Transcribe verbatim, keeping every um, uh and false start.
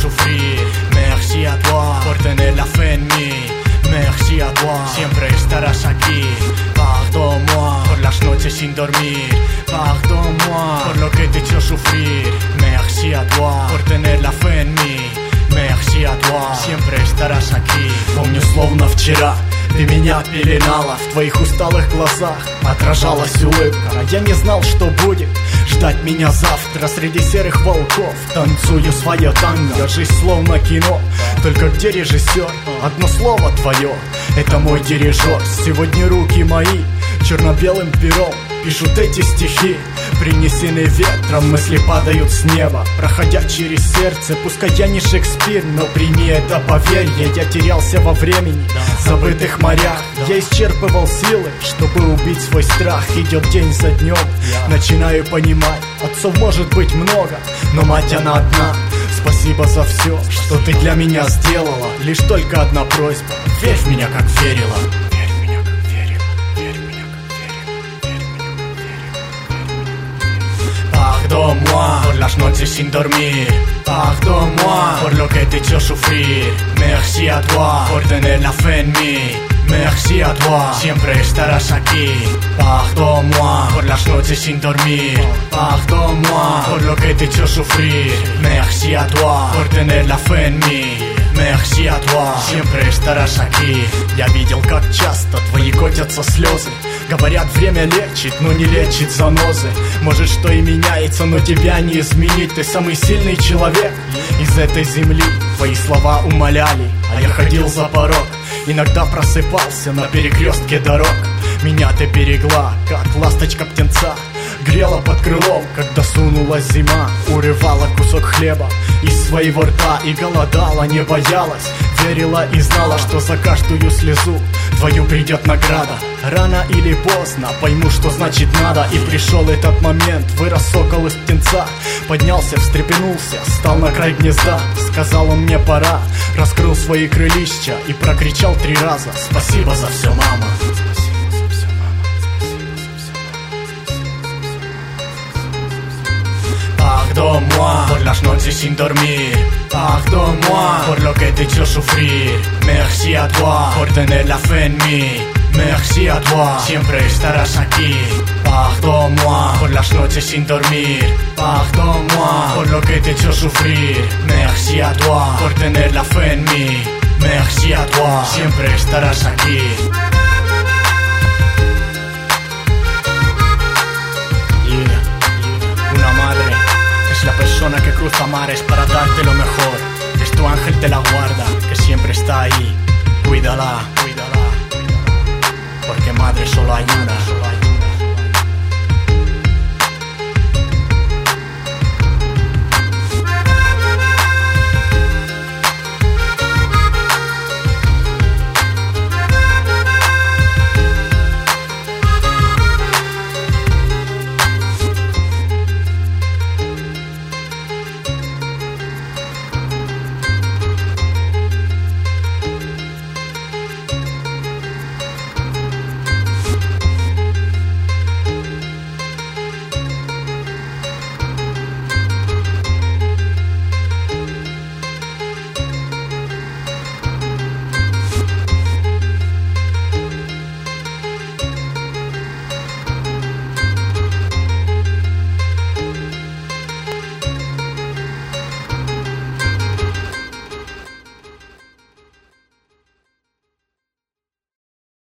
sufrir. Merci a toi por tener la fe en mí. Merci a toi, siempre estarás aquí. Pardon-moi por las noches sin dormir. Pardon-moi por lo que te he hecho sufrir. Merci a toi por tener la fe en mí. Merci a toi, siempre estarás aquí. Помню, словно вчера ты меня пеленала, в твоих усталых глазах отражалась улыбка. А я не знал, что будет ждать меня завтра. Среди серых волков танцую свое танго. Жизнь словно кино, только где режиссер? Одно слово твое, это мой дирижер. Сегодня руки мои черно-белым пером пишут эти стихи, принесены ветром, мысли падают с неба, проходя через сердце. Пускай я не Шекспир, но прими это поверье. Я терялся во времени, забытых морях. Я исчерпывал силы, чтобы убить свой страх. Идет день за днем, начинаю понимать, отцов может быть много, но мать она одна. Спасибо за все, что ты для меня сделала. Лишь только одна просьба: верь в меня, как верила. Pardon-moi por las noches sin dormir. Pardon-moi por lo que te he hecho sufrir. Merci a toi por tener la fe en mí. Merci a toi, siempre estarás aquí. Pardon-moi por las noches sin dormir. Pardon-moi por lo que te he hecho sufrir. Merci a toi por tener la fe en mí. Merci a toi, siempre estarás aquí. Я видел, как часто твои котятся слезы. Говорят, время лечит, но не лечит занозы. Может, что и меняется, но тебя не изменить. Ты самый сильный человек из этой земли. Твои слова умоляли, а я ходил за порог. Иногда просыпался на перекрестке дорог. Меня ты берегла, как ласточка птенца. Грела под крылом, когда сунулась зима. Урывала кусок хлеба из своего рта и голодала, не боялась. Верила и знала, что за каждую слезу твою придет награда. Рано или поздно пойму, что значит надо. И пришел этот момент, вырос сокол из птенца. Поднялся, встрепенулся, стал на край гнезда. Сказал он: мне пора. Раскрыл свои крылища и прокричал три раза: спасибо за все, мама. Pardon-moi por las noches sin dormir. Pardon-moi por lo que te he hecho sufrir. Merci a toi por tener la fe en mí. Merci a toi, siempre estarás aquí. Pardon-moi por las noches sin dormir. Pardon-moi por lo que te he hecho sufrir. Merci a toi por tener la fe en mí. Merci a toi, siempre estarás aquí. Una madre es la persona que cruza mares para darte lo mejor. Es tu ángel